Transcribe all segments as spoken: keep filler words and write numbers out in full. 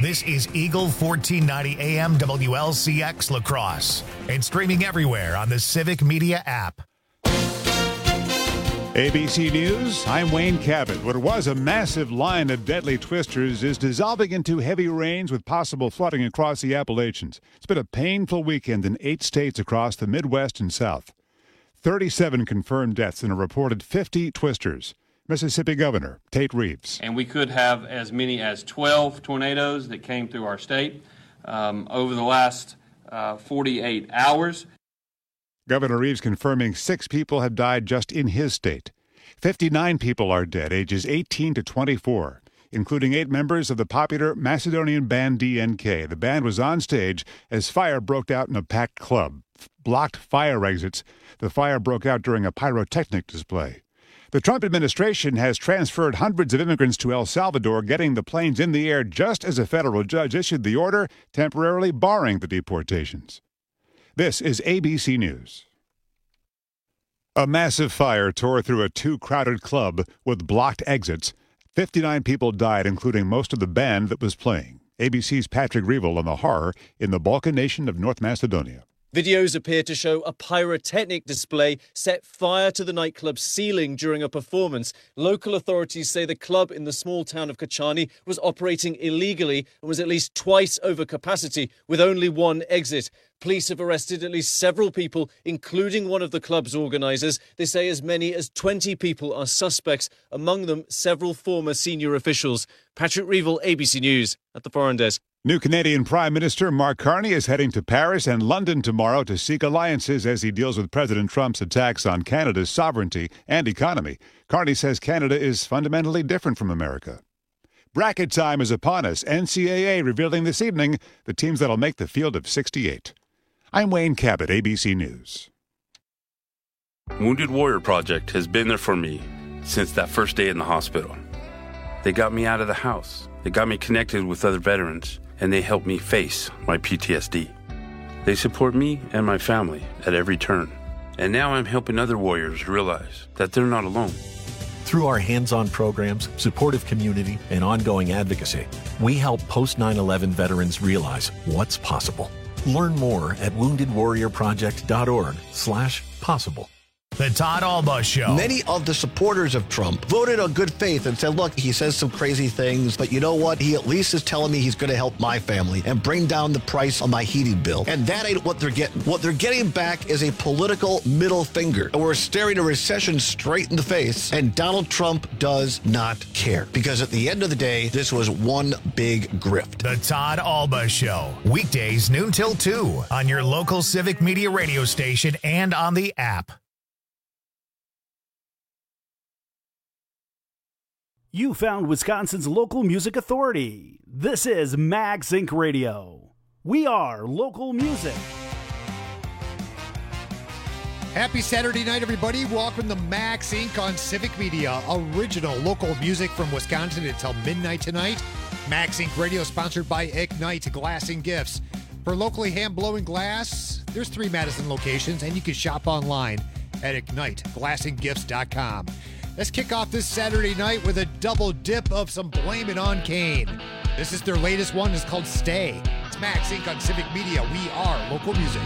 This is Eagle fourteen ninety A M W L C X La Crosse and streaming everywhere on the Civic Media app. A B C News, I'm Wayne Cabot. What was a massive line of deadly twisters is dissolving into heavy rains with possible flooding across the Appalachians. It's been a painful weekend in eight states across the Midwest and South. thirty-seven confirmed deaths and a reported fifty twisters. Mississippi Governor Tate Reeves. And we could have as many as twelve tornadoes that came through our state um, over the last uh, forty-eight hours. Governor Reeves confirming six people have died just in his state. fifty-nine people are dead, ages eighteen to twenty-four, including eight members of the popular Macedonian band D N K. The band was on stage as fire broke out in a packed club. Blocked fire exits. The fire broke out during a pyrotechnic display. The Trump administration has transferred hundreds of immigrants to El Salvador, getting the planes in the air just as a federal judge issued the order temporarily barring the deportations. This is A B C News. A massive fire tore through a too-crowded club with blocked exits. fifty-nine people died, including most of the band that was playing. A B C's Patrick Reevell on the horror in the Balkan nation of North Macedonia. Videos appear to show a pyrotechnic display set fire to the nightclub's ceiling during a performance. Local authorities say the club in the small town of Kachani was operating illegally and was at least twice over capacity, with only one exit. Police have arrested at least several people, including one of the club's organisers. They say as many as twenty people are suspects, among them several former senior officials. Patrick Reevell, A B C News, at the Foreign Desk. New Canadian Prime Minister Mark Carney is heading to Paris and London tomorrow to seek alliances as he deals with President Trump's attacks on Canada's sovereignty and economy. Carney says Canada is fundamentally different from America. Bracket time is upon us. N C double A revealing this evening the teams that'll make the field of sixty-eight. I'm Wayne Cabot, A B C News. Wounded Warrior Project has been there for me since that first day in the hospital. They got me out of the house. They got me connected with other veterans, and they helped me face my P T S D. They support me and my family at every turn. And now I'm helping other warriors realize that they're not alone. Through our hands-on programs, supportive community, and ongoing advocacy, we help post nine eleven veterans realize what's possible. Learn more at woundedwarriorproject.org slash possible. The Todd Alba Show. Many of the supporters of Trump voted on good faith and said, look, he says some crazy things, but you know what? He at least is telling me he's going to help my family and bring down the price on my heating bill. And that ain't what they're getting. What they're getting back is a political middle finger. And we're staring a recession straight in the face. And Donald Trump does not care. Because at the end of the day, this was one big grift. The Todd Alba Show. Weekdays noon till two on your local Civic Media radio station and on the app. You found Wisconsin's local music authority. This is Max Inc Radio. We are local music. Happy Saturday night, everybody. Welcome to Max Incorporated on Civic Media. Original local music from Wisconsin until midnight tonight. Max Incorporated Radio sponsored by Ignite Glass and Gifts. For locally hand-blowing glass, there's three Madison locations, and you can shop online at ignite glass and gifts dot com. Let's kick off this Saturday night with a double dip of some Blame It on Kane. This is their latest one. It's called Stay. It's Max Incorporated on Civic Media. We are local music.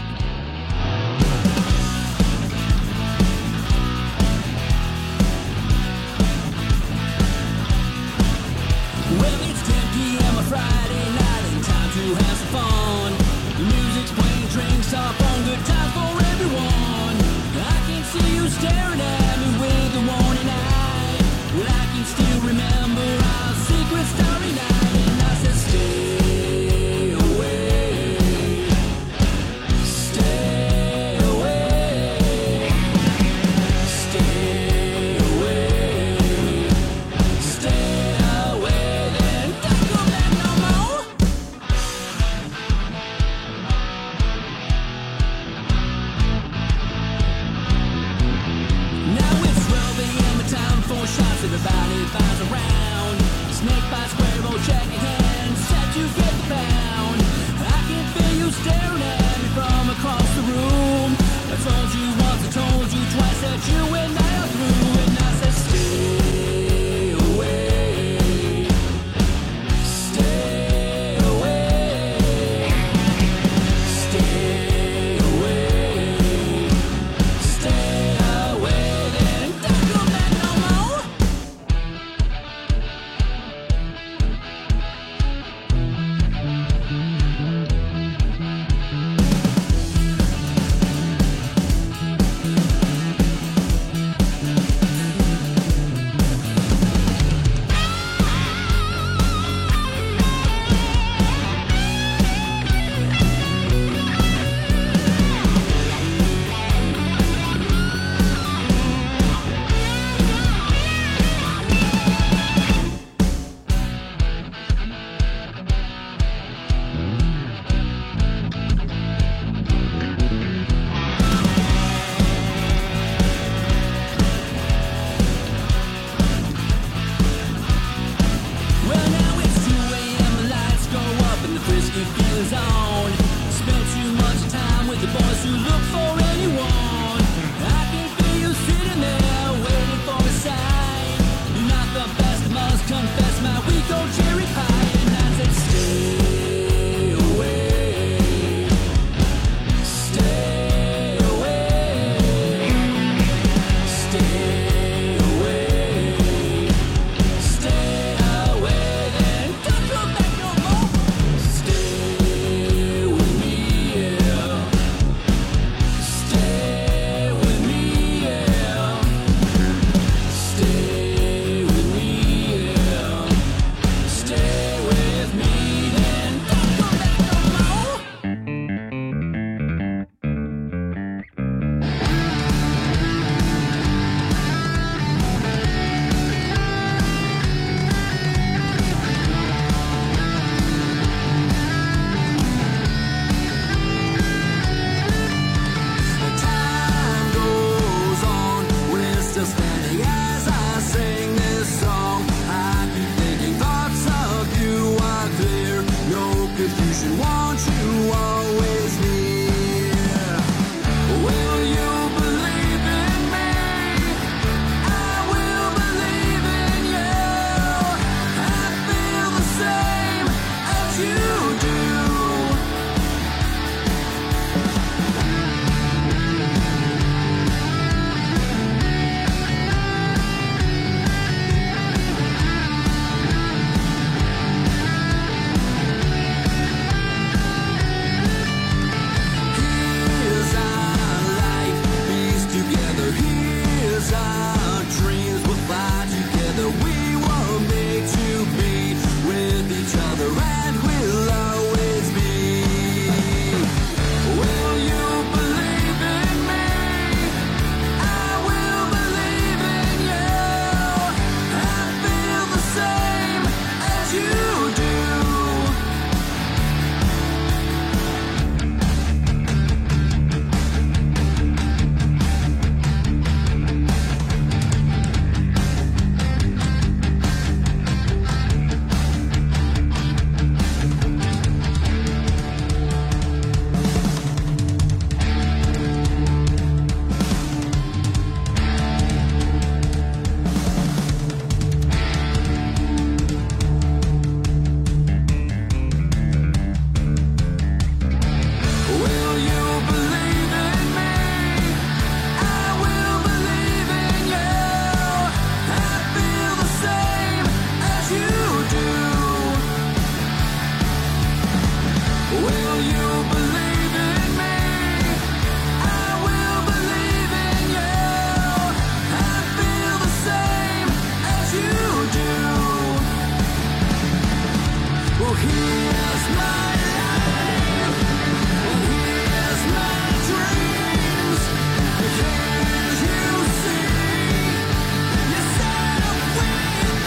Well, it's ten p.m. a Friday night and time to have some fun. The music's playing, drinks are on, good time for everyone. I can see you staring at me with the warning eye. Well, I can still remember our secret starry night, and I said, stay away, stay away, stay away, stay away, then don't come back no more. was on. Spent too much time with the boys who look for anyone. I can feel you sitting there waiting for a sign. You're not the best, must confess my weak old cherry pie. And I said, stay away, stay away, stay away, stay away, then don't come back no more. Stay with me, yeah. Stay with me, yeah. Stay with me, yeah. Stay with me, then don't come back no more. Time goes on, we're still standing as I sing this song. I keep thinking thoughts of you are clear, no confusion, want you always near. Will you believe in me? I will believe in you. I feel the same as you do. Here's our life, piece together. Here's our dreams, we'll fly together. We were made to be with each other, and we'll always be. Will you believe in me? I will believe in you. I feel the same as you do. Will you believe in me? I will believe in you. I feel the same as you do. Will you believe in me? I will believe in you. I feel the same as you do. Well, here's my life. Well, here's my dreams. Can't you see yourself with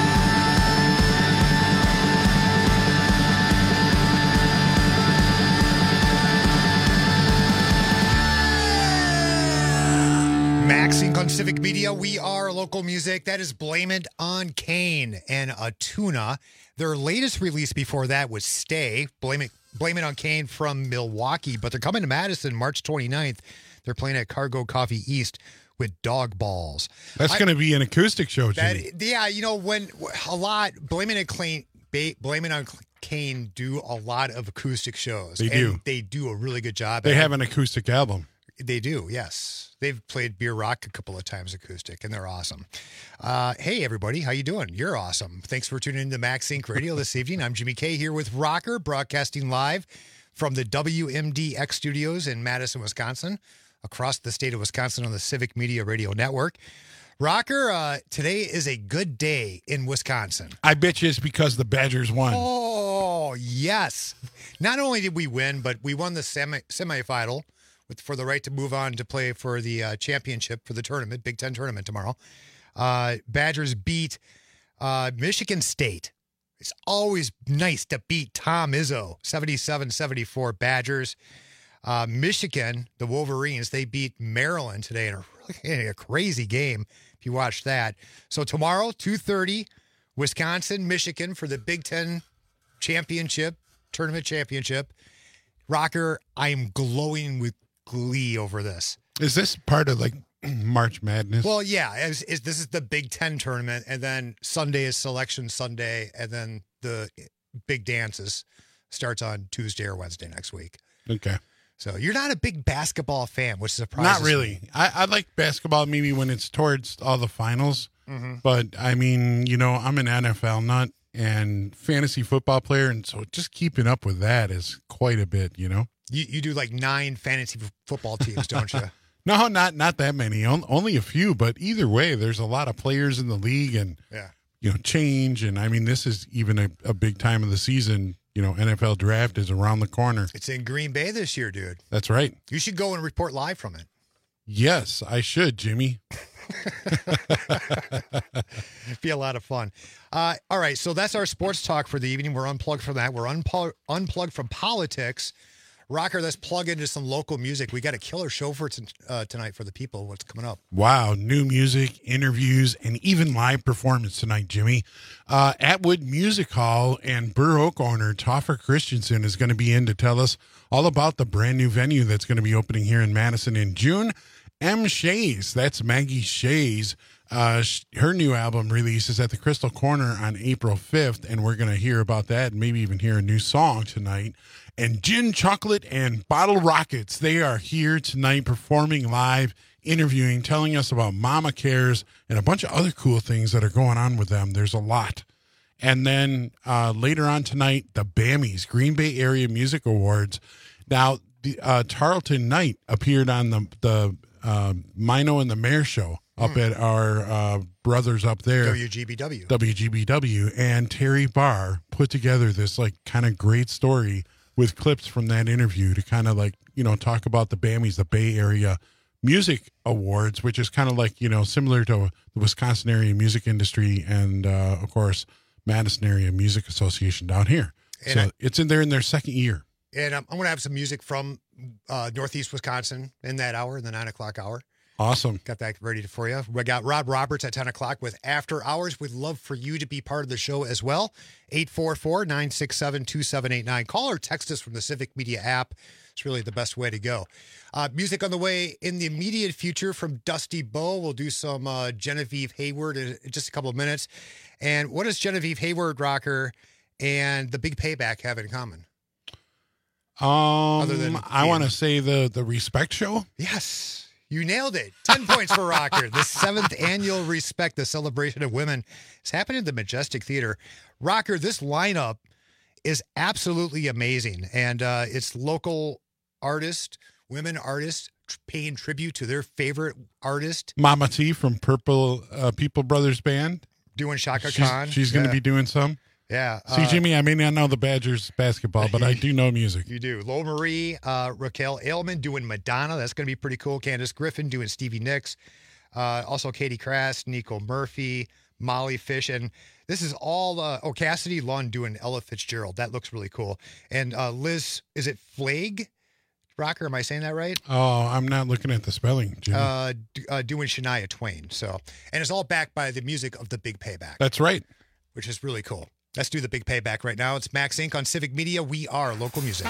Max Inc. on Civic Media. We are local music. That is Blame It on Kane and Atuna. Their latest release before that was Stay. Blame It, Blame It on Kane from Milwaukee. But they're coming to Madison March twenty-ninth. They're playing at Cargo Coffee East with Dog Balls. That's going to be an acoustic show, That, Jimmy. yeah, you know, when a lot, Blame It on Kane, ba- Blame It on Kane do a lot of acoustic shows. They and do. They do a really good job. They at have it. an acoustic album. They do, yes. They've played Beer Rock a couple of times acoustic, and they're awesome. Uh, hey, everybody, how you doing? You're awesome. Thanks for tuning in to Max Inc Radio this evening. I'm Jimmy K here with Rocker, broadcasting live from the W M D X studios in Madison, Wisconsin, across the state of Wisconsin on the Civic Media Radio Network. Rocker, uh, today is a good day in Wisconsin. I bet you it's because the Badgers won. Oh, yes. Not only did we win, but we won the semi semifinal with for the right to move on to play for the uh, championship for the tournament, Big Ten tournament tomorrow. Uh, Badgers beat uh, Michigan State. It's always nice to beat Tom Izzo, seventy-seven seventy-four Badgers. Uh, Michigan, the Wolverines, they beat Maryland today in a, really, a crazy game, if you watch that. So tomorrow, two thirty, Wisconsin, Michigan for the Big Ten championship tournament championship. Rocker, I am glowing with glee over this. Is this part of like March Madness? Well, yeah. It's, it's, this is the Big Ten tournament, and then Sunday is Selection Sunday, and then the big dances starts on Tuesday or Wednesday next week. Okay. So you're not a big basketball fan, which surprises Not really. me. I, I like basketball maybe when it's towards all the finals. Mm-hmm. But, I mean, you know, I'm an N F L nut and fantasy football player, and so just keeping up with that is quite a bit, you know? You you do like nine fantasy f- football teams, don't you? No, not not that many. On, only a few, but either way, there's a lot of players in the league and, Yeah. you know, change. And, I mean, this is even a, a big time of the season. You know, N F L draft is around the corner. It's in Green Bay this year, dude. That's right. You should go and report live from it. Yes, I should, Jimmy. Be a lot of fun. Uh, all right, so that's our sports talk for the evening. We're unplugged from that. We're unplugged unplugged from politics. Rocker, let's plug into some local music. We got a killer show for t- uh, tonight for the people. What's coming up? Wow, new music, interviews, and even live performance tonight, Jimmy. Uh, Atwood Music Hall and Burr Oak owner Toffer Christensen is going to be in to tell us all about the brand new venue that's going to be opening here in Madison in June. M. Shays, that's Maggie Shays. Uh, sh- her new album releases at the Crystal Corner on April fifth, and we're going to hear about that and maybe even hear a new song tonight. And Gin Chocolate and Bottle Rockets, they are here tonight performing live, interviewing, telling us about Mama Cares and a bunch of other cool things that are going on with them. There's a lot. And then uh, later on tonight, the BAMIs, Green Bay Area Music Awards. Now, the uh, Tarleton Knight appeared on the, the uh, Mino and the Mayor show up mm. at our uh, brothers up there. W G B W. W G B W. And Terry Barr put together this like kind of great story with clips from that interview to kind of like, you know, talk about the BAMIs, the Bay Area Music Awards, which is kind of like, you know, similar to the Wisconsin Area Music Industry and, uh, of course, Madison Area Music Association down here. And so I, it's in there in their second year. And I'm, I'm going to have some music from uh, Northeast Wisconsin in that hour, in the nine o'clock hour. Awesome. Got that ready for you. We got Rob Roberts at ten o'clock with After Hours. We'd love for you to be part of the show as well. eight four four, nine six seven, two seven eight nine. Call or text us from the Civic Media app. It's really the best way to go. Uh, music on the way in the immediate future from Dusty Bow. We'll do some uh, Genevieve Hayward in just a couple of minutes. And what does Genevieve Hayward, Rocker, and the Big Payback have in common? Um, Other than I want to say the, the Respect Show. Yes. You nailed it. ten points for Rocker. The seventh annual Respect, the celebration of women, is happening at the Majestic Theater. Rocker, this lineup is absolutely amazing. And uh, it's local artists, women artists, tr- paying tribute to their favorite artist. Mama T from Purple uh, People Brothers Band. Doing Shaka she's, Khan. She's going to yeah. be doing some. Yeah. See, uh, Jimmy, I may not know the Badgers basketball, but I do know music. You do. Lo Marie, uh, Raquel Ailman doing Madonna. That's going to be pretty cool. Candace Griffin doing Stevie Nicks. Uh, also Katie Crass, Nico Murphy, Molly Fish. And this is all, uh, oh, Cassidy Lund doing Ella Fitzgerald. That looks really cool. And uh, Liz, is it Flaig? Rocker, am I saying that right? Oh, I'm not looking at the spelling, Jimmy. Uh, d- uh, doing Shania Twain. So, and it's all backed by the music of the Big Payback. That's right. Which is really cool. Let's do the Big Payback right now. It's Max Incorporated on Civic Media. We are local music.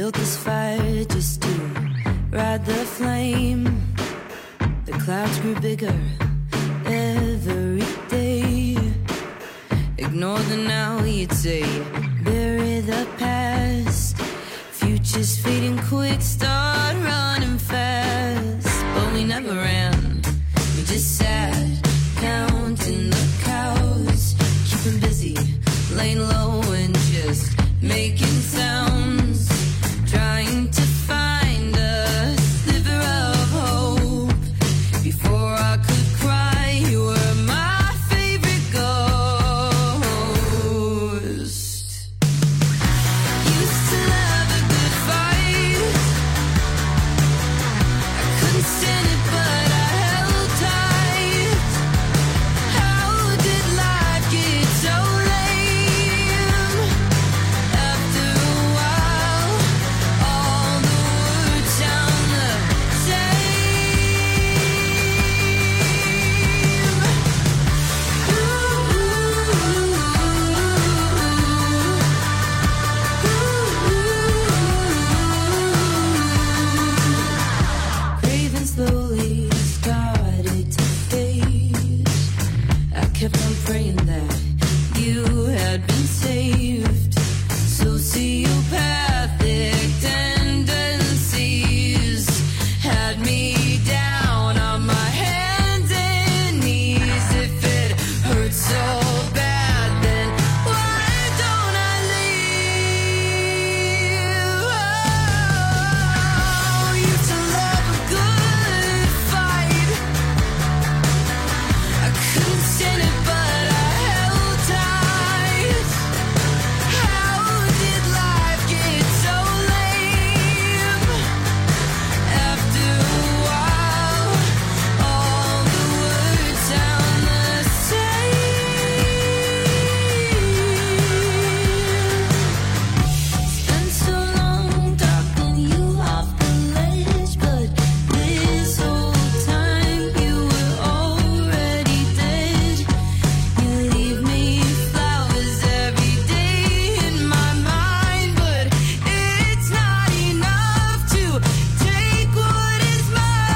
built this fire just to ride the flame. The clouds grew bigger every day. Ignore the now, you'd say. Bury the past. Future's fading quick, start running fast. But we never ran, we just sat, counting the cows. Keeping busy, laying low and just making sounds. Trying to find a sliver of hope. Before I could cry, you were my favorite ghost. Used to love a good fight. I couldn't stand it, but I held tight. How did life get so lame? After a while, all the words sound the same. Craving slowly started to fade. I kept on praying that you had been saved. Sociopathic tendencies had me down on my hands and knees. If it hurts so bad, then why don't I leave? Oh, used to love a good fight. I couldn't stand it, but I held tight. How did life get so lame? After a while, all the words sound the same. Spent so long talking you off the ledge, but this whole time you were already dead. You leave me flowers every day in my mind, but it's not enough to take what is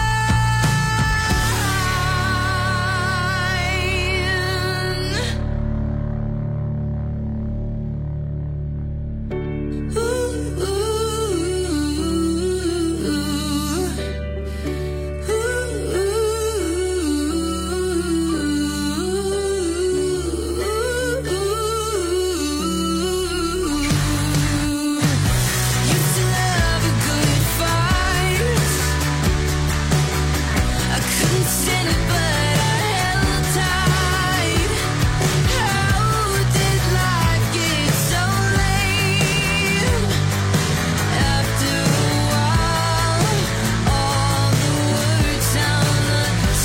Used to love a good fight. I couldn't stand it, but I held tight. How did life get so lame? After a while, all the words sound the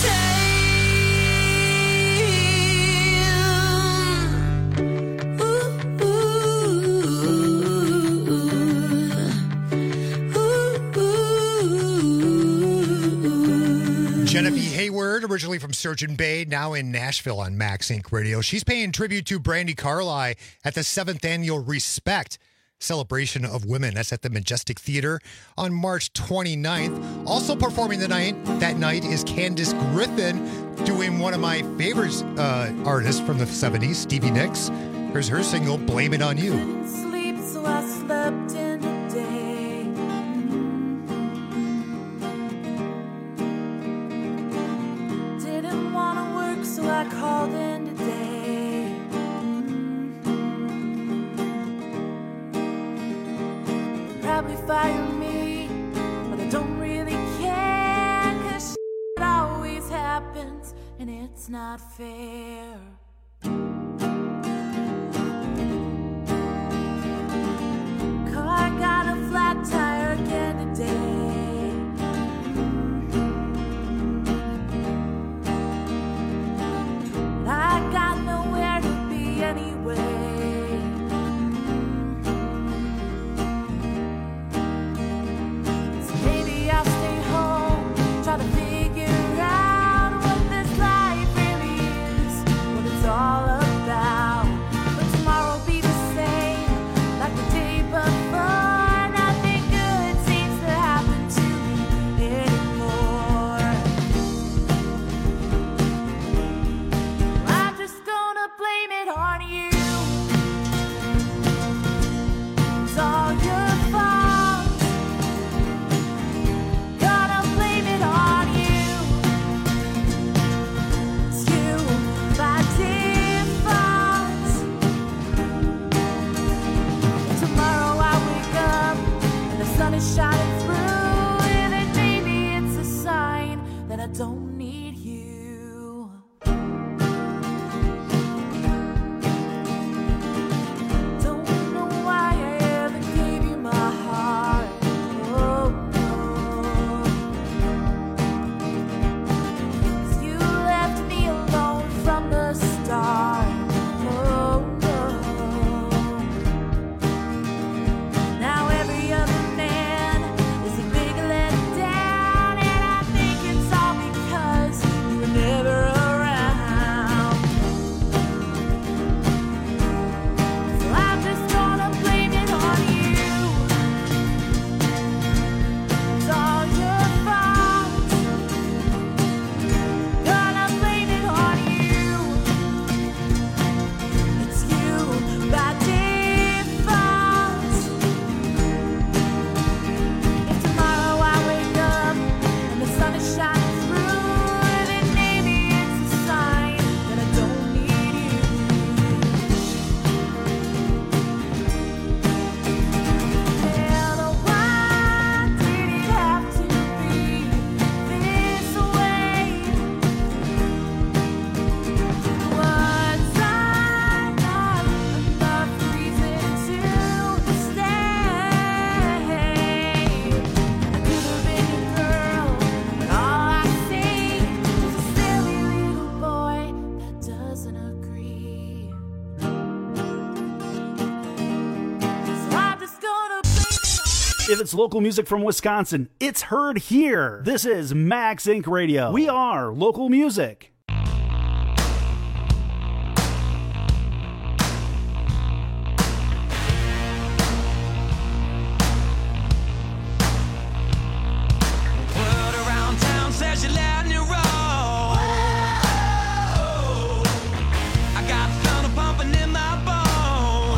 same. Genevieve Hayward, originally from Surgeon Bay, now in Nashville on Max Inc Radio. She's paying tribute to Brandi Carlile at the seventh Annual Respect Celebration of Women. That's at the Majestic Theater on March twenty-ninth. Also performing the night that night is Candace Griffin, doing one of my favorite uh, artists from the seventies, Stevie Nicks. Here's her single, Blame It On You. Didn't sleep, so I slept in the day. Didn't want to work, so I called in today. Probably fire me, but I don't really care, 'cause shit always happens, and it's not fair. Car got a flat tire again today. I got nowhere to be anyway. So maybe I'll stay home, try to figure out what this life really is, what it's If it's local music from Wisconsin, it's heard here. This is Max Inc Radio. We are local music. Says you're letting it roll. I got the thunder pumping in my bones.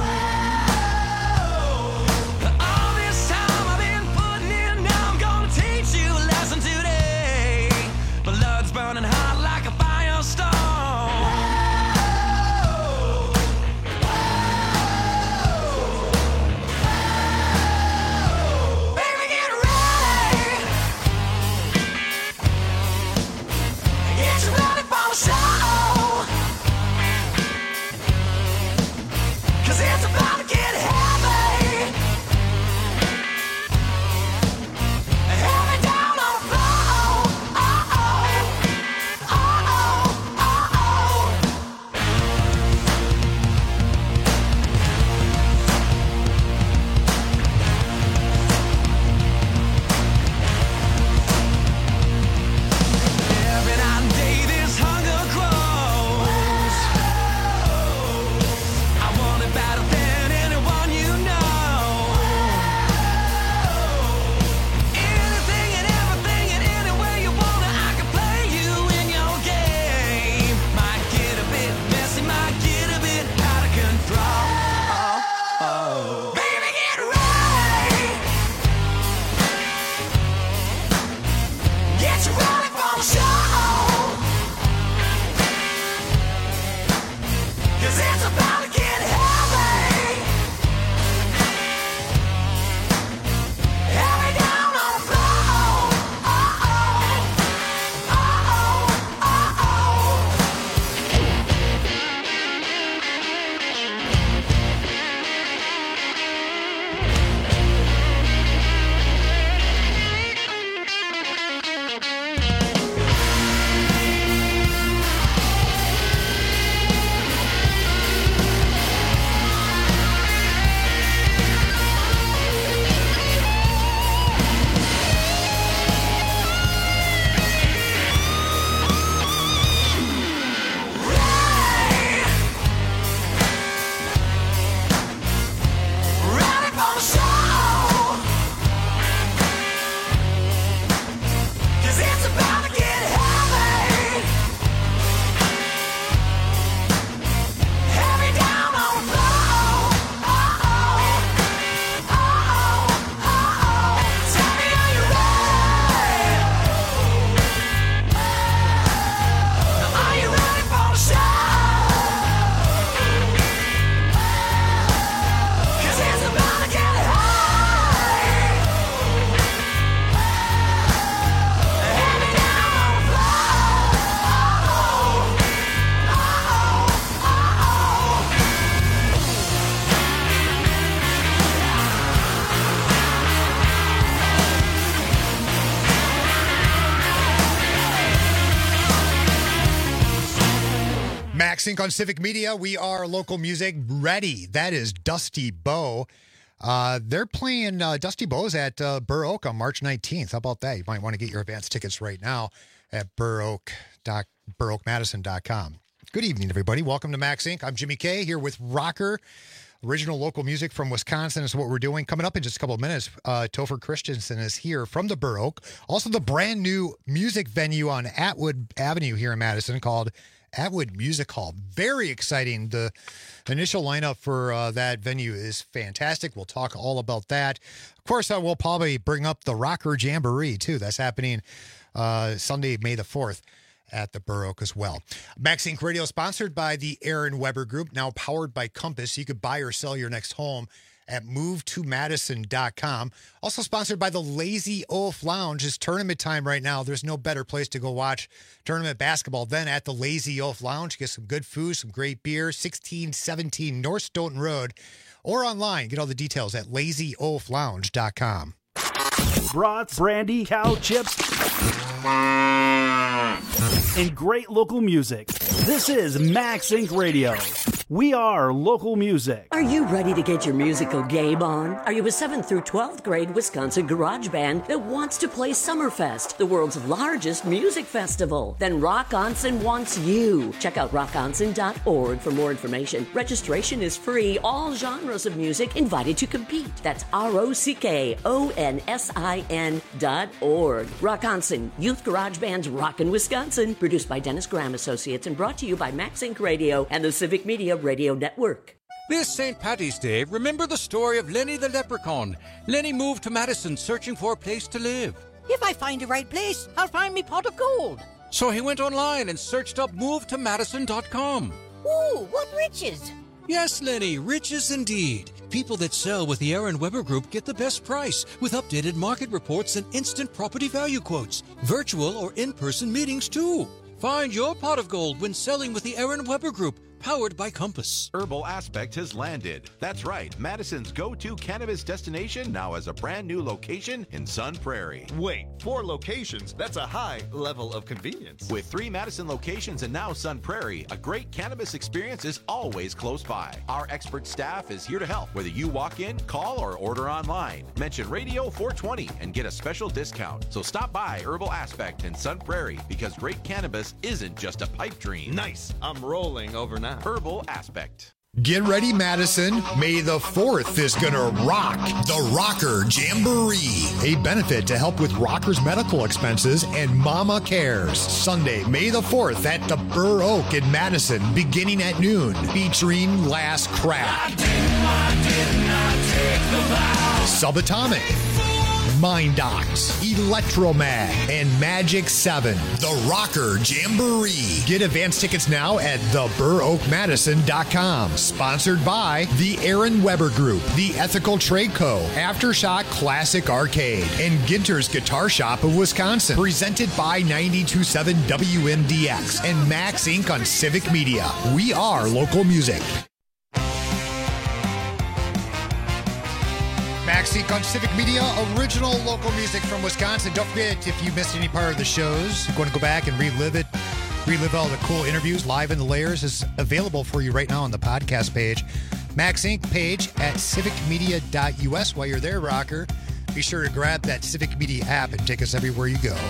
All this time I've been putting in, now I'm gonna teach you a lesson today. Blood's burning hot like a firestorm. Baby, get ready. Get you ready for the show. 'Cause it's about to get heavy. Heavy down on the floor. Uh-oh. Uh-oh. Uh-oh. Every night and day this hunger grows. I want it better than anyone you know. Anything and everything and any way you want it, I can play you in your game. Might get a bit messy, might get a bit out of control. Baby, get ready. Get you ready for the show. 'Cause it's about to get heavy. Heavy down on the floor. Uh-oh. Uh-oh. Uh-oh. Ready for the show. 'Cause it's about to get heavy. Heavy down on the floor. Uh-oh. Uh-oh. Uh-oh. Tell me, are you ready? Are you ready for the show? 'Cause it's about to get high. Heavy down on the floor. Uh-oh. Uh-oh. Max Inc on Civic Media. We are local music ready. That is Dusty Bow. Uh, they're playing uh, Dusty Bow's at uh, Burr Oak on March nineteenth. How about that? You might want to get your advance tickets right now at burr oak dot burr oak madison dot com. Good evening, everybody. Welcome to Max Inc. I'm Jimmy K here with Rocker. Original local music from Wisconsin is what we're doing. Coming up in just a couple of minutes, uh, Topher Christensen is here from the Burr Oak. Also, the brand new music venue on Atwood Avenue here in Madison called Atwood Music Hall. Very exciting. The initial lineup for uh, that venue is fantastic. We'll talk all about that. Of course, I will probably bring up the Rocker Jamboree, too. That's happening uh, Sunday, May the fourth. At the Burr Oak as well. Max Inc Radio sponsored by the Aaron Weber Group, now powered by Compass. You could buy or sell your next home at move to madison dot com. Also sponsored by the Lazy Oaf Lounge. It's tournament time right now. There's no better place to go watch tournament basketball than at the Lazy Oaf Lounge. Get some good food, some great beer. sixteen seventeen North Stoughton Road. Or online. Get all the details at lazy oaf lounge dot com. Brats, brandy, cow chips, and great local music. This is Max Inc Radio. We are local music. Are you ready to get your musical game on? Are you a seventh through twelfth grade Wisconsin garage band that wants to play Summerfest, the world's largest music festival? Then Rock Onsen wants you. Check out rock onsen dot org for more information. Registration is free. All genres of music invited to compete. That's R O C K O N S I N dot org. Rock Onsen, Youth Garage Band's Rockin' Wisconsin. Produced by Dennis Graham Associates and brought to you by Max Inc Radio and the Civic Media Radio Network. This Saint Patty's Day, remember the story of Lenny the Leprechaun. Lenny moved to Madison searching for a place to live. If I find the right place, I'll find me pot of gold. So he went online and searched up move to madison dot com. Ooh, what riches! Yes, Lenny, riches indeed. People that sell with the Aaron Weber Group get the best price with updated market reports and instant property value quotes. Virtual or in-person meetings, too. Find your pot of gold when selling with the Aaron Weber Group, powered by Compass. Herbal Aspect has landed. That's right, Madison's go-to cannabis destination now has a brand new location in Sun Prairie. Wait, four locations? That's a high level of convenience. With three Madison locations and now Sun Prairie, a great cannabis experience is always close by. Our expert staff is here to help, whether you walk in, call, or order online. Mention Radio four twenty and get a special discount. So stop by Herbal Aspect in Sun Prairie, because great cannabis isn't just a pipe dream. Nice. I'm rolling over now. Herbal Aspect. Get ready, Madison. May the fourth is gonna rock. The Rocker Jamboree, a benefit to help with rockers' medical expenses and Mama Cares. Sunday, May the fourth at the Burr Oak in Madison, beginning at noon, featuring Last Craft, Subatomic, Mind Docs, Electromag, and Magic seven. The Rocker Jamboree. Get advance tickets now at the burr oak madison dot com. Sponsored by the Aaron Weber Group, the Ethical Trade Co., Aftershock Classic Arcade, and Ginter's Guitar Shop of Wisconsin. Presented by ninety-two point seven W M D X and Max Incorporated on Civic Media. We are local music. Max Incorporated on Civic Media, original local music from Wisconsin. Don't forget, if you missed any part of the shows, you're going to go back and relive it. Relive all the cool interviews. Live in the Layers is available for you right now on the podcast page. Max Incorporated page at civic media dot U S. While you're there, Rocker, be sure to grab that Civic Media app and take us everywhere you go.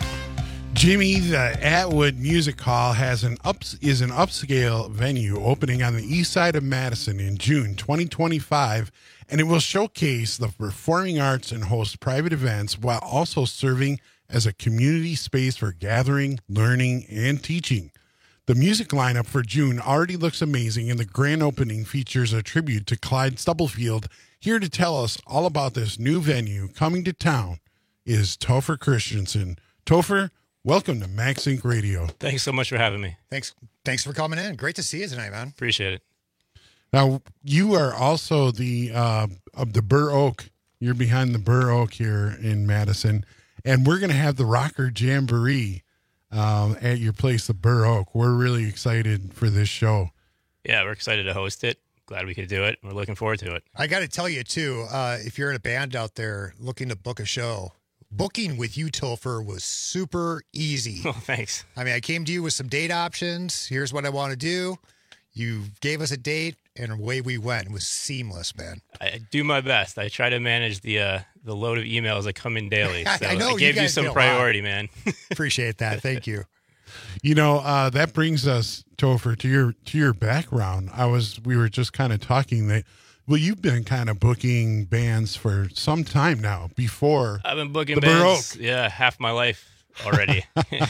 Jimmy, the Atwood Music Hall has an ups is an upscale venue opening on the east side of Madison in June twenty twenty-five, and it will showcase the performing arts and host private events while also serving as a community space for gathering, learning, and teaching. The music lineup for June already looks amazing, and the grand opening features a tribute to Clyde Stubblefield. Here to tell us all about this new venue coming to town is Topher Christensen. Topher, welcome to Max Incorporated Radio. Thanks so much for having me. Thanks Thanks for coming in. Great to see you tonight, man. Appreciate it. Now, you are also the uh, of the Burr Oak. You're behind the Burr Oak here in Madison, and we're going to have the Rocker Jamboree um, at your place, the Burr Oak. We're really excited for this show. Yeah, we're excited to host it. Glad we could do it. We're looking forward to it. I got to tell you, too, uh, if you're in a band out there looking to book a show, booking with you, Topher, was super easy. Oh, thanks. I mean, I came to you with some date options. Here's what I want to do. You gave us a date, and away we went. It was seamless, man. I do my best. I try to manage the uh, the load of emails that come in daily. So I know I gave you, you some priority, man. Appreciate that. Thank you. You know, uh, that brings us, Topher, to your to your background. I was we were just kind of talking that. Well, you've been kind of booking bands for some time now. Before I've been booking the bands, yeah, half my life already.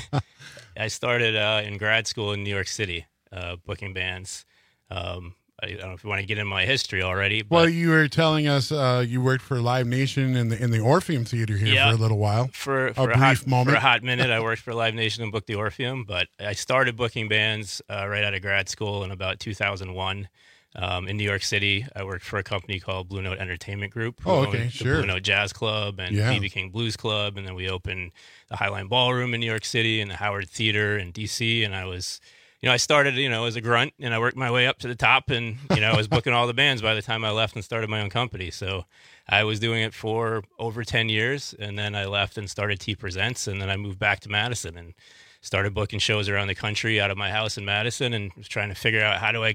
I started uh, in grad school in New York City, uh, booking bands. Um, I don't know if you want to get into my history already. But well, you were telling us uh, you worked for Live Nation in the in the Orpheum Theater here yeah, for a little while. For, for a, a brief hot, moment. For a hot minute, I worked for Live Nation and booked the Orpheum. But I started booking bands uh, right out of grad school in about two thousand one. Um, in New York City, I worked for a company called Blue Note Entertainment Group. Oh, okay, sure. The Blue Note Jazz Club and yeah. B B King Blues Club, and then we opened the Highline Ballroom in New York City and the Howard Theater in D C. And I was, you know, I started, you know, as a grunt, and I worked my way up to the top, and you know, I was booking all the bands by the time I left and started my own company. So I was doing it for over ten years, and then I left and started T Presents, and then I moved back to Madison and started booking shows around the country out of my house in Madison, and was trying to figure out how do I get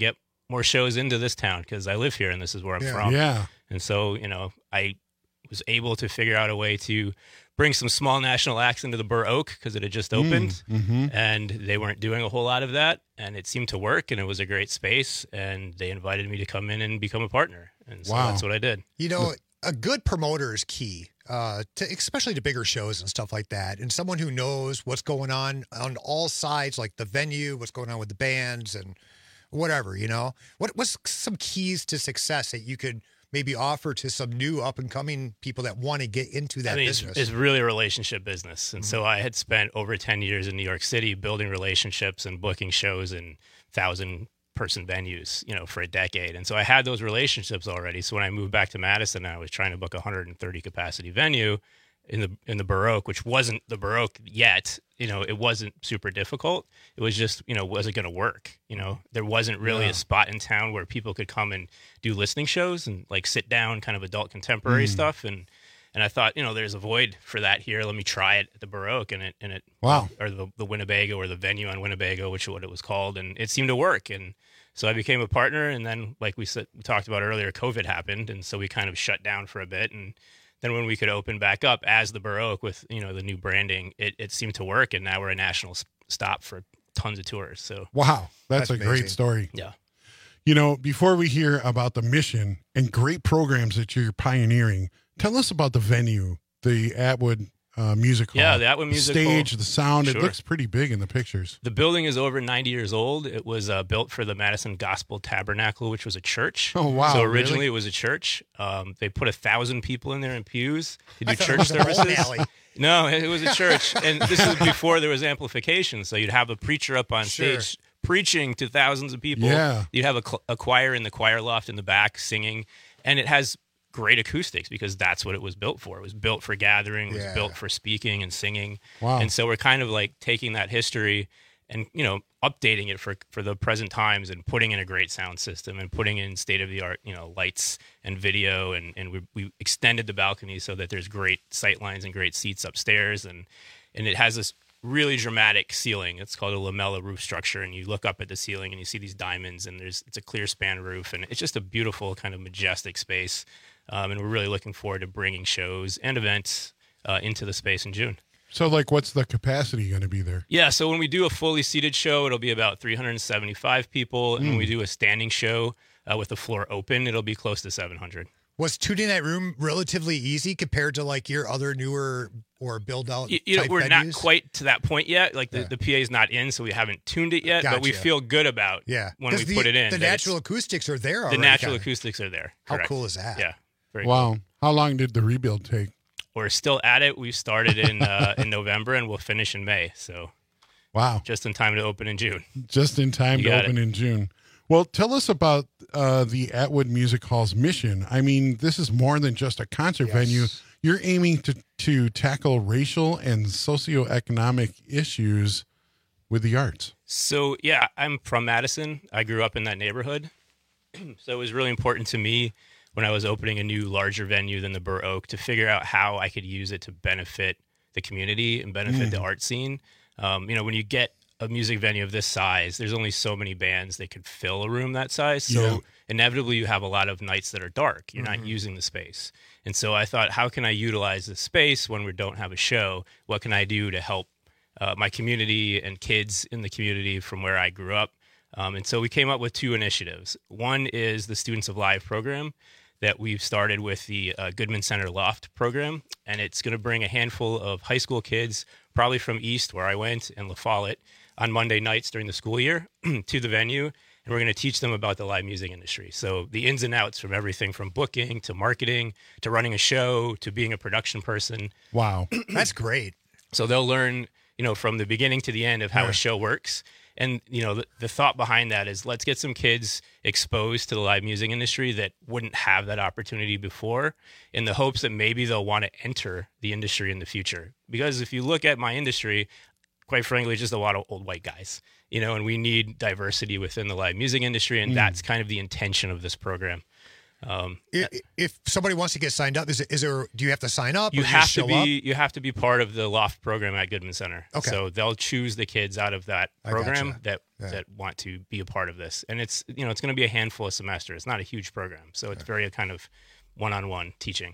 more shows into this town because I live here and this is where I'm Yeah. from. Yeah. And so, you know, I was able to figure out a way to bring some small national acts into the Burr Oak because it had just opened Mm, mhm. and they weren't doing a whole lot of that. And it seemed to work and it was a great space. And they invited me to come in and become a partner. And so Wow. that's what I did. You know, a good promoter is key, uh, to, especially to bigger shows and stuff like that. And someone who knows what's going on on all sides, like the venue, what's going on with the bands and whatever, you know. What What's some keys to success that you could maybe offer to some new up and coming people that want to get into that I mean, it's, business? it's really a relationship business. And so I had spent over ten years in New York City building relationships and booking shows in thousand person venues, you know, for a decade. And so I had those relationships already. So when I moved back to Madison, I was trying to book a one hundred thirty capacity venue in the in the Burr Oak, which wasn't the Burr Oak yet. You know, it wasn't super difficult. It was just, you know, was it going to work? You know, there wasn't really Yeah. a spot in town where people could come and do listening shows and like sit down kind of adult contemporary Mm. stuff. And and I thought, you know, there's a void for that here. Let me try it at the Burr Oak and it and it Wow. or the the Winnebago or the venue on Winnebago, which is what it was called, and it seemed to work. And so I became a partner, and then like we said, we talked about earlier, COVID happened, and so we kind of shut down for a bit. And then when we could open back up as the Burr Oak with, you know, the new branding, it, it seemed to work, and now we're a national s- stop for tons of tours. So Wow, that's, That's a great amazing. story. Yeah. You know, before we hear about the mission and great programs that you're pioneering, tell us about the venue, the Atwood uh, Music Hall. Yeah, the Atwood Music the stage, Hall. the sound. It Sure. looks pretty big in the pictures. The building is over ninety years old. It was uh, built for the Madison Gospel Tabernacle, which was a church. Oh, wow, So originally really? it was a church. Um, they put a thousand people in there in pews to do I thought it church was a bowling services. alley. No, it was a church. And this is before there was amplification. So you'd have a preacher up on Sure. stage preaching to thousands of people. Yeah. You'd have a, cl- a choir in the choir loft in the back singing. And it has great acoustics because that's what it was built for. It was built for gathering, it was Yeah. built for speaking and singing. Wow. And so we're kind of like taking that history and, you know, updating it for for the present times and putting in a great sound system and putting in state of the art, you know, lights and video. And, and we, we extended the balcony so that there's great sight lines and great seats upstairs. And, and it has this really dramatic ceiling. It's called a lamella roof structure. And you look up at the ceiling and you see these diamonds and there's, it's a clear span roof. And it's just a beautiful kind of majestic space. Um, and we're really looking forward to bringing shows and events uh, into the space in June. So, like, what's the capacity going to be there? Yeah, so when we do a fully seated show, it'll be about three hundred seventy-five people. And when Mm. we do a standing show uh, with the floor open, it'll be close to seven hundred. Was tuning that room relatively easy compared to like your other newer or build out? You, you know, type we're not venues? quite to that point yet. Like the, Yeah. the P A is not in, so we haven't tuned it yet. But we Gotcha. feel good about Yeah, when we 'Cause the, put it in. The that it's- natural acoustics are there. the Already, natural kinda. acoustics are there. How Correct. cool is that? Yeah, very Wow. cool. How long did the rebuild take? We're still at it. We started in uh, in November and we'll finish in May. So Wow. just in time to open in June. Just in time You to got open it. in June. Well, tell us about uh, the Atwood Music Hall's mission. I mean, this is more than just a concert Yes. venue. You're aiming to, to tackle racial and socioeconomic issues with the arts. So, yeah, I'm from Madison. I grew up in that neighborhood. So it was really important to me when I was opening a new, larger venue than the Burr Oak to figure out how I could use it to benefit the community and benefit Mm. the art scene. Um, you know, when you get a music venue of this size, there's only so many bands that could fill a room that size. So Yeah. inevitably you have a lot of nights that are dark. You're not using the space. And so I thought, how can I utilize the space when we don't have a show? What can I do to help uh, my community and kids in the community from where I grew up? Um, and so we came up with two initiatives. One is the Students of Live program that we've started with the uh, Goodman Center Loft program. And it's going to bring a handful of high school kids, probably from East, where I went, and La Follette, on Monday nights during the school year to the venue. And we're going to teach them about the live music industry. So the ins and outs from everything from booking to marketing to running a show to being a production person. Wow. That's great. So they'll learn, you know, from the beginning to the end of how Yeah. a show works. And, you know, the, the thought behind that is let's get some kids exposed to the live music industry that wouldn't have that opportunity before, in the hopes that maybe they'll want to enter the industry in the future. Because if you look at my industry, quite frankly, it's just a lot of old white guys, you know, and we need diversity within the live music industry. And Mm. that's kind of the intention of this program. Um, if, if somebody wants to get signed up, is, it, is there? Do you have to sign up? You or have just to show be up? you have to be part of the Loft program at Goodman Center. Okay. So they'll choose the kids out of that I program gotcha. that Yeah. that want to be a part of this. And it's you know it's going to be a handful of semesters. It's not a huge program, so it's very kind of one-on-one teaching.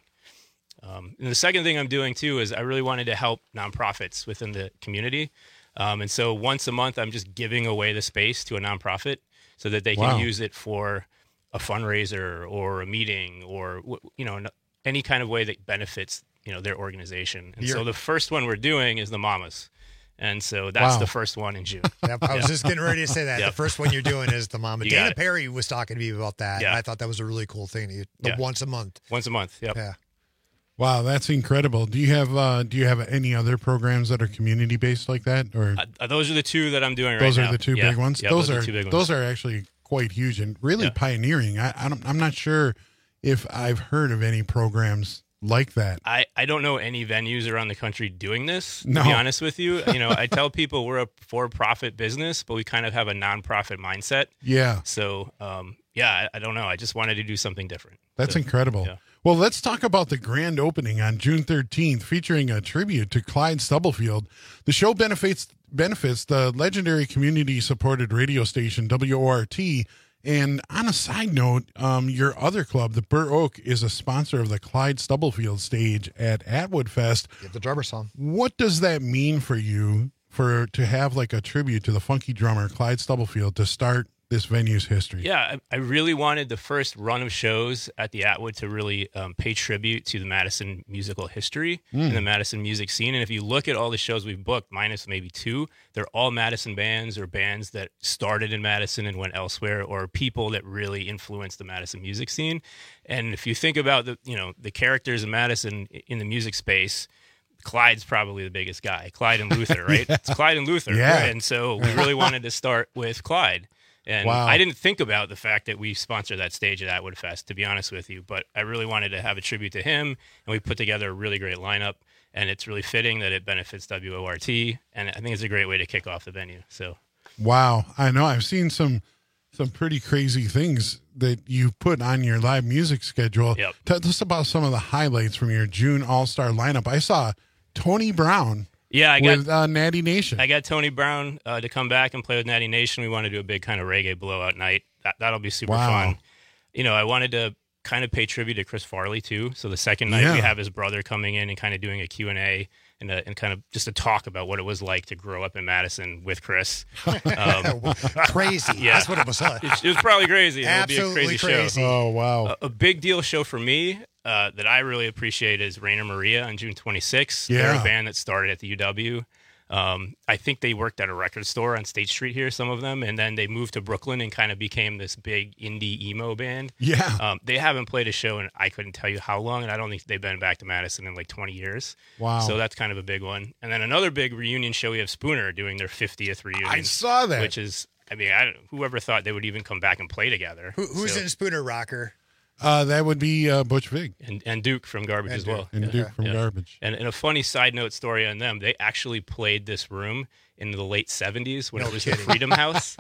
Um, and the second thing I'm doing too is I really wanted to help nonprofits within the community. Um, and so once a month, I'm just giving away the space to a nonprofit so that they can Wow. use it for a fundraiser or a meeting or, you know, any kind of way that benefits, you know, their organization. And so You're- the first one we're doing is the Mamas. And so that's Wow. the first one in June. Yep, I was Yeah. just getting ready to say that. Yep. The first one you're doing is the Mama. You got Dana it. Perry was talking to me about that. Yeah. And I thought that was a really cool thing. You- The Yeah. once a month. Once a month. Yep. Yeah. Wow, that's incredible. Do you have uh, do you have any other programs that are community based like that, or Uh, those are the two that I'm doing right those now. are the two Yeah. big ones? Yeah, those, those are the two big ones. those are actually quite huge and really Yeah. pioneering. I, I don't, I'm not sure if I've heard of any programs like that. I, I don't know any venues around the country doing this, to No. be honest with you. You know, I tell people we're a for-profit business, but we kind of have a non-profit mindset. Yeah. So, um, yeah, I, I don't know. I just wanted to do something different. That's So, incredible. yeah. Well, let's talk about the grand opening on June thirteenth, featuring a tribute to Clyde Stubblefield. The show benefits benefits the legendary community-supported radio station W O R T. And on a side note, um, your other club, the Burr Oak, is a sponsor of the Clyde Stubblefield stage at Atwood Fest. Give the drummer song. What does that mean for you for to have like a tribute to the funky drummer Clyde Stubblefield to start this venue's history? Yeah, I, I really wanted the first run of shows at the Atwood to really um, pay tribute to the Madison musical history Mm. and the Madison music scene. And if you look at all the shows we've booked, minus maybe two, they're all Madison bands or bands that started in Madison and went elsewhere, or people that really influenced the Madison music scene. And if you think about the, you know, the characters in Madison in the music space, Clyde's probably the biggest guy. Clyde and Luther, right? Yeah. It's Clyde and Luther. Yeah. Right? And so we really wanted to start with Clyde. And Wow. I didn't think about the fact that we sponsored that stage at Atwood Fest, to be honest with you, but I really wanted to have a tribute to him, and we put together a really great lineup, and it's really fitting that it benefits W O R T, and I think it's a great way to kick off the venue. So, Wow, I know. I've seen some some pretty crazy things that you put on your live music schedule. Yep. Tell us about some of the highlights from your June All Star lineup. I saw Tony Brown. yeah, I got with uh, Natty Nation. I got Tony Brown uh, to come back and play with Natty Nation. We want to do a big kind of reggae blowout night. That, that'll be super Wow. fun. You know, I wanted to kind of pay tribute to Chris Farley too. So the second night we Yeah. have his brother coming in and kind of doing a Q and A and, a, and kind of just a talk about what it was like to grow up in Madison with Chris. Um, Crazy. yeah. That's what it was like. It, it was probably crazy. It would Absolutely be a crazy, crazy. show. Oh, wow. A, a big deal show for me uh, that I really appreciate is Rainer Maria on June twenty-sixth. They're Yeah. a band that started at the U W. Um, I think they worked at a record store on State Street here, some of them, and then they moved to Brooklyn and kind of became this big indie emo band. Yeah. Um, they haven't played a show in I couldn't tell you how long, and I don't think they've been back to Madison in like twenty years. Wow. So that's kind of a big one. And then another big reunion show, we have Spooner doing their fiftieth reunion. I saw that. Which is, I mean, I don't, whoever thought they would even come back and play together. Who, who's So- in Spooner Rocker? Uh, that would be uh, Butch Vig. and, and Duke from Garbage And as Duke. well. And Yeah. Duke from Yeah. Garbage. And, and a funny side note story on them, they actually played this room in the late seventies when No it was kidding. the Freedom House.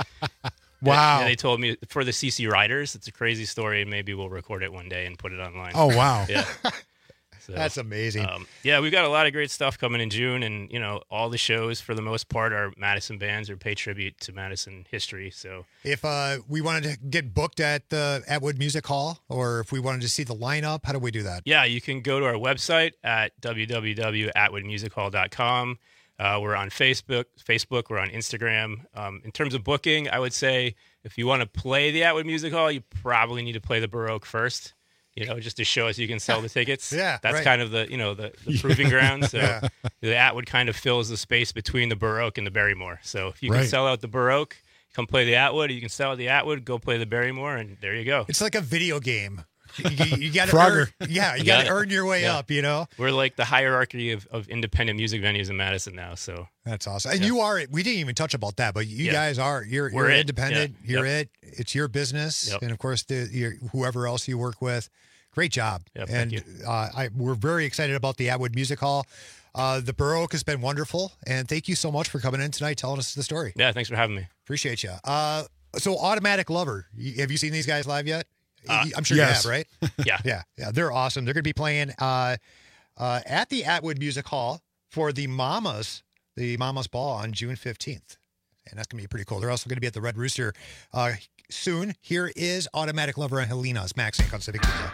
Wow. And they told me for the C C Riders. It's a crazy story, and maybe we'll record it one day and put it online. Oh, wow. Yeah. So, That's amazing. um, yeah, we've got a lot of great stuff coming in June, and you know, all the shows for the most part are Madison bands or pay tribute to Madison history. So If uh, we wanted to get booked at the Atwood Music Hall, or if we wanted to see the lineup, how do we do that? yeah, you can go to our website at w w w dot atwood music hall dot com. Uh, we're on Facebook. Facebook. We're on Instagram. Um, in terms of booking, I would say if you want to play the Atwood Music Hall, you probably need to play the Baroque first. You know, just to show us you can sell the tickets. Yeah, that's right. kind of the you know the, the proving ground. So Yeah. the Atwood kind of fills the space between the Baroque and the Barrymore. So if you Right. can sell out the Baroque, come play the Atwood. You can sell out the Atwood, go play the Barrymore, and there you go. It's like a video game. You, you, you got to Frogger. earn, yeah, you, You got got to it. earn your way Yeah. up. You know, We're like the hierarchy of, of independent music venues in Madison now. So that's awesome. And you are. We didn't even touch about that, but you Yeah. guys are. You're, We're you're it. independent. Yeah. You're Yep. it. It's your business, Yep. and of course, the your, whoever else you work with. Great job. Yep, thank and you. Uh, I, we're very excited about the Atwood Music Hall. Uh, the Baroque has been wonderful, and thank you so much for coming in tonight, telling us the story. yeah, thanks for having me. Appreciate you. Uh, so, Automatic Lover. You- Have you seen these guys live yet? Uh, I'm sure yes. you have, right? Yeah. Yeah. Yeah. They're awesome. They're going to be playing uh, uh, at the Atwood Music Hall for the Mamas, the Mamas Ball on June fifteenth. And that's going to be pretty cool. They're also going to be at the Red Rooster uh, soon. Here is Automatic Lover and Helena's Max Inc on Civic Media.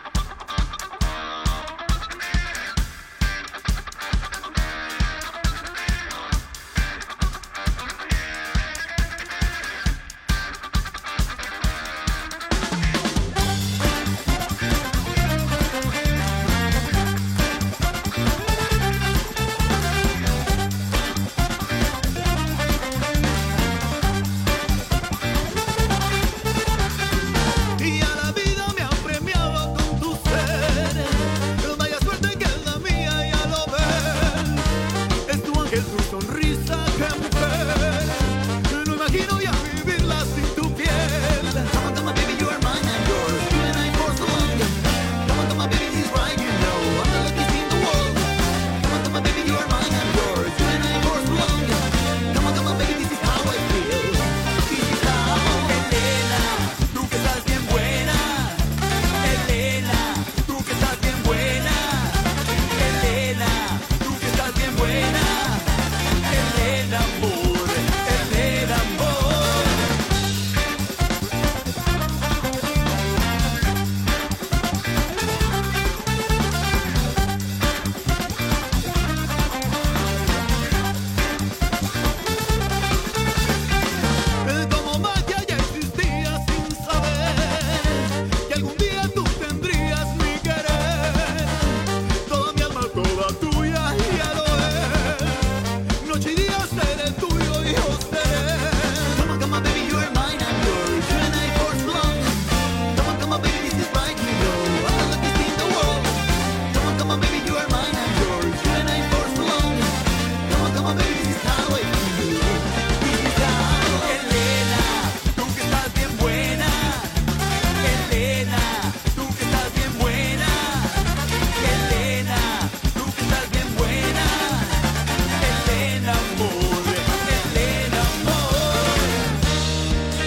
Y a la vida me ha premiado con tu ser. Vaya suerte que es la mía ya lo ves. Es tu ángel, tu sonrisa, qué mujer. No imagino ya vivirla sin tu piel. Come on, come on, baby, you are mine and yours. You and I for so long. Come on, come on, baby, he's right, you know. I'm the luckiest in the world. Come on, come on, baby, you are mine and yours. You and I for so long. Come on, come on, baby, this is how I feel. This is how. Elena, tú que estás bien buena. Elena, tú que estás bien buena. Elena, tú que estás bien buena. Elena, amor. Elena, amor. Como magia ya existía sin saber que algún día tú tendrías mi querer. Toda mi alma, toda tuya, ya lo es. Noche y día seré tuyo y yo seré. Come on, come on, baby, you are mine and yours. You and I for so long. Come on, come on, baby, this is right, you know. I'm the luckiest in the world. Come on, come on, baby, you are mine and yours. You and I for so long. Come on, come on, baby, this is how I feel. This is how. Elena, tú que estás bien buena. Elena, tú que estás bien buena. Elena, tú que estás bien buena. Elena, amor. Elena, amor.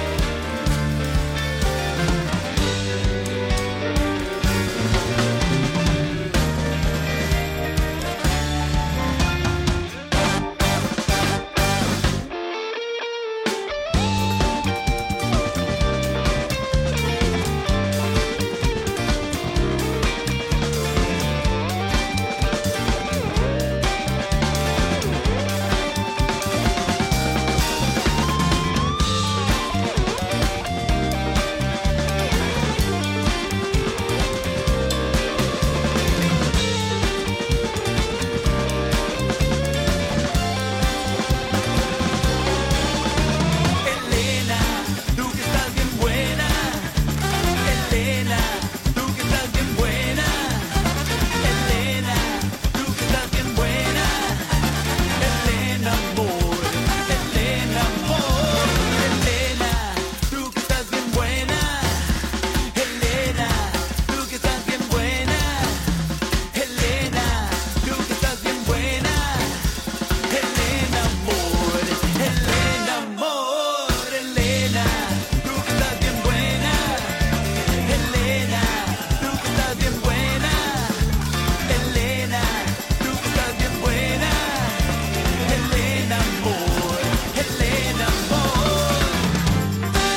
Elena, tú que estás bien buena. Elena, tú que estás bien buena. Elena, tú que estás bien buena. Elena, amor. Elena, amor. Elena, tú que estás bien buena. Elena, tú que estás bien buena. Elena, tú que estás bien buena. Elena, amor. Elena, amor. Elena, tú que estás bien buena. Elena, tú que estás bien buena. Elena, tú que estás bien buena. Elena, amor. Elena, amor.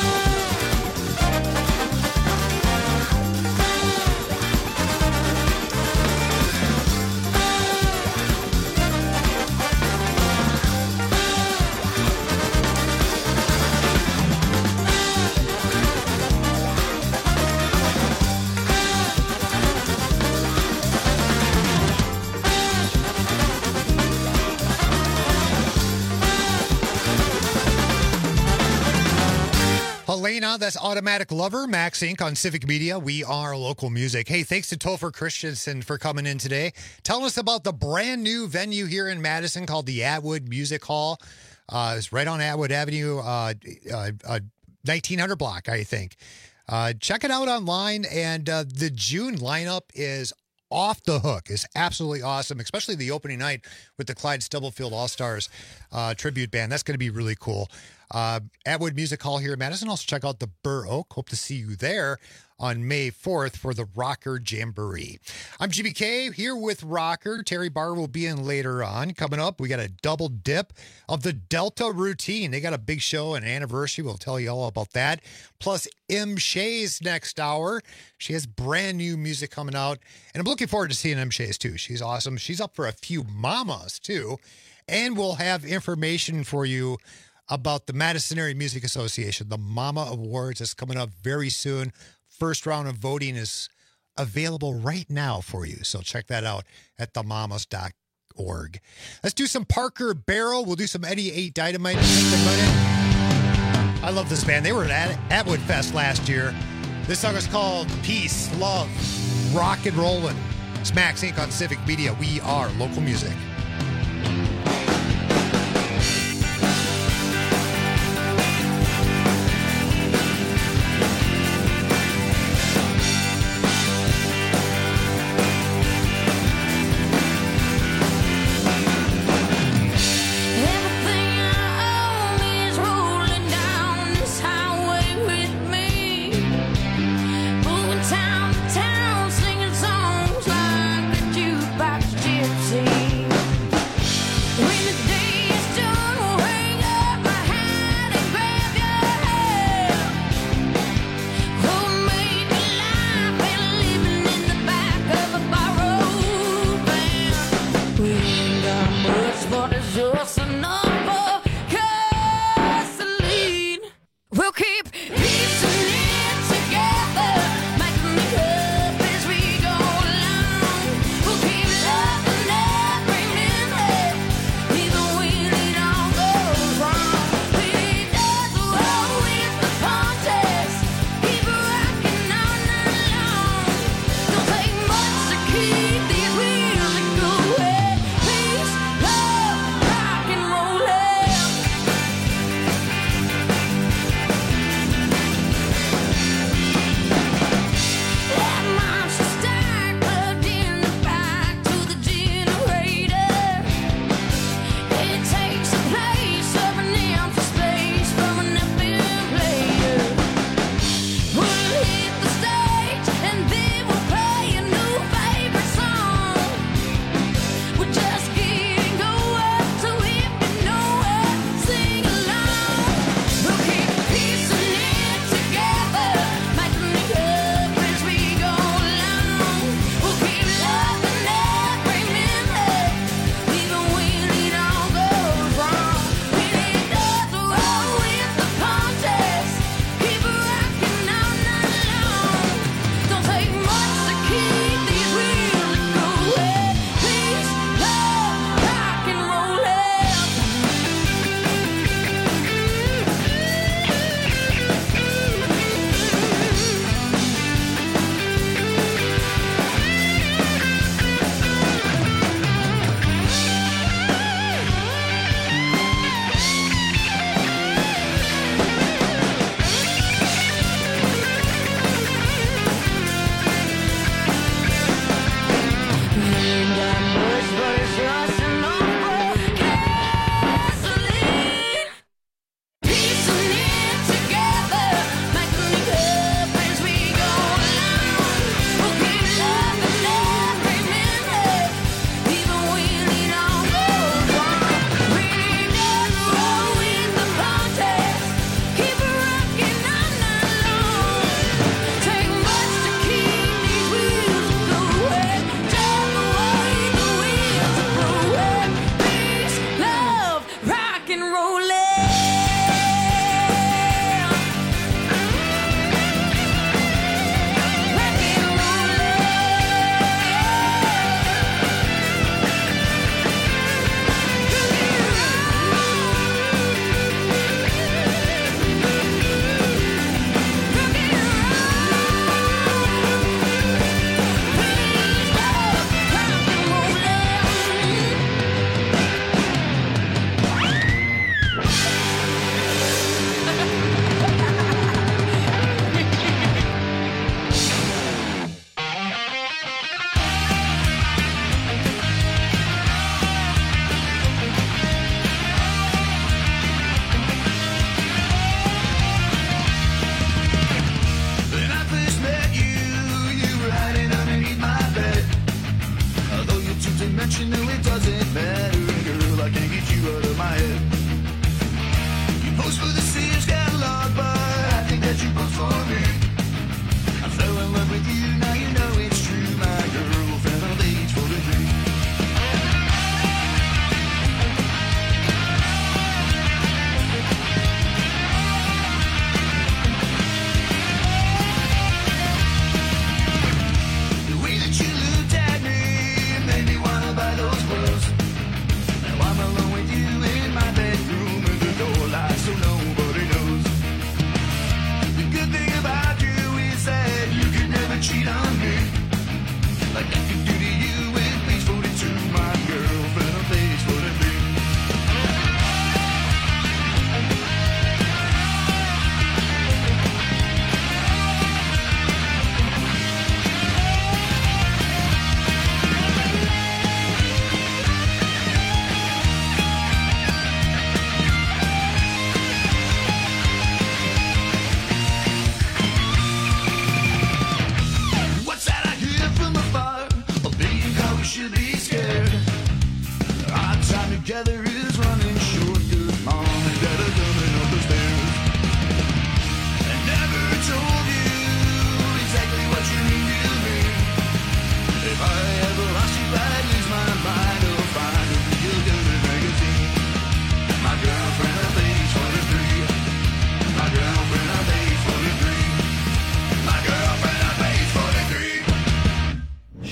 Helena, that's Automatic Lover, Max Incorporated on Civic Media. We are local music. Hey, thanks to Topher Christensen for coming in today. Telling us about the brand new venue here in Madison called the Atwood Music Hall. Uh, it's right on Atwood Avenue, uh, uh, uh, nineteen hundred block, I think. Uh, check it out online. And uh, the June lineup is off the hook. It's absolutely awesome, especially the opening night with the Clyde Stubblefield All-Stars uh, tribute band. That's going to be really cool. uh, Atwood Music Hall here in Madison. Also check out the Burr Oak. Hope to see you there on May fourth for the Rocker Jamboree. I'm G B K here with Rocker. Terry Barr will be in later on. Coming up, we got a double dip of the Delta Routine. They got a big show, an anniversary. We'll tell you all about that. Plus, M. Shays next hour. She has brand new music coming out, and I'm looking forward to seeing M. Shays too. She's awesome. She's up for a few mamas too, and we'll have information for you about the Madison Area Music Association. The Mama Awards is coming up very soon. First round of voting is available right now for you, so check that out at the mamas dot org. Let's do some Parker Barrel. We'll do some Eddie eight Dynamite in just a minute. I love this band. They were at Atwood Fest last year. This song is called Peace, Love, Rock and Rollin'. It's Max Incorporated on Civic Media. We are local music.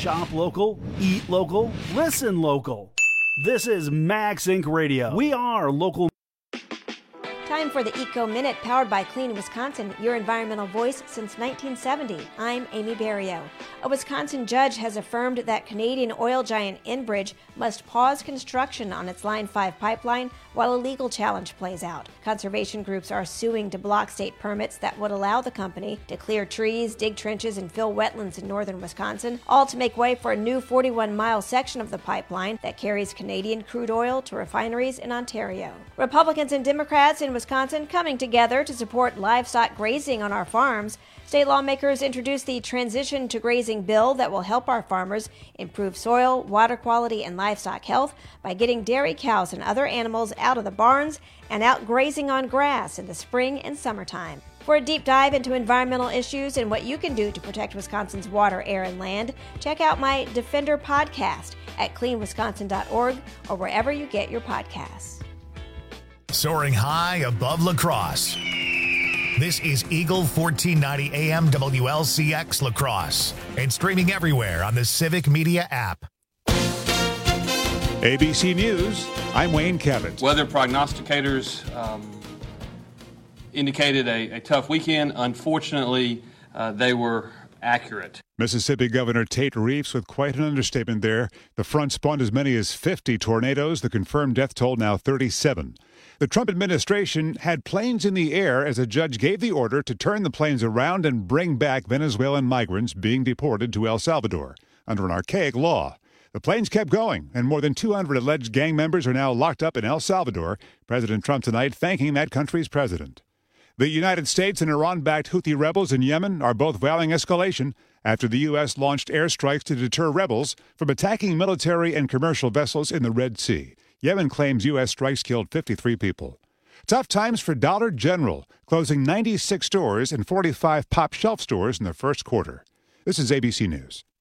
Shop local, eat local, listen local. This is Max Inc Radio. We are local. Time for the Eco Minute, powered by Clean Wisconsin, your environmental voice since nineteen seventy. I'm Amy Barrio. A Wisconsin judge has affirmed that Canadian oil giant Enbridge must pause construction on its Line five pipeline while a legal challenge plays out. Conservation groups are suing to block state permits that would allow the company to clear trees, dig trenches, and fill wetlands in northern Wisconsin, all to make way for a new forty-one mile section of the pipeline that carries Canadian crude oil to refineries in Ontario. Republicans and Democrats in Wisconsin coming together to support livestock grazing on our farms. State lawmakers introduced the Transition to Grazing bill that will help our farmers improve soil, water quality, and livestock health by getting dairy cows and other animals out of the barns and out grazing on grass in the spring and summertime. For a deep dive into environmental issues and what you can do to protect Wisconsin's water, air, and land, check out my Defender podcast at clean wisconsin dot org or wherever you get your podcasts. Soaring high above La Crosse. This is Eagle fourteen ninety A M W L C X La Crosse and streaming everywhere on the Civic Media app. A B C News, I'm Wayne Cabot. Weather prognosticators um, indicated a, a tough weekend. Unfortunately, uh, they were accurate. Mississippi Governor Tate Reeves with quite an understatement there. The front spawned as many as fifty tornadoes. The confirmed death toll now thirty-seven. The Trump administration had planes in the air as a judge gave the order to turn the planes around and bring back Venezuelan migrants being deported to El Salvador under an archaic law. The planes kept going, and more than two hundred alleged gang members are now locked up in El Salvador. President Trump tonight thanking that country's president. The United States and Iran-backed Houthi rebels in Yemen are both vowing escalation after the U S launched airstrikes to deter rebels from attacking military and commercial vessels in the Red Sea. Yemen claims U S strikes killed fifty-three people. Tough times for Dollar General, closing ninety-six stores and forty-five pop shelf stores in the first quarter. This is A B C News.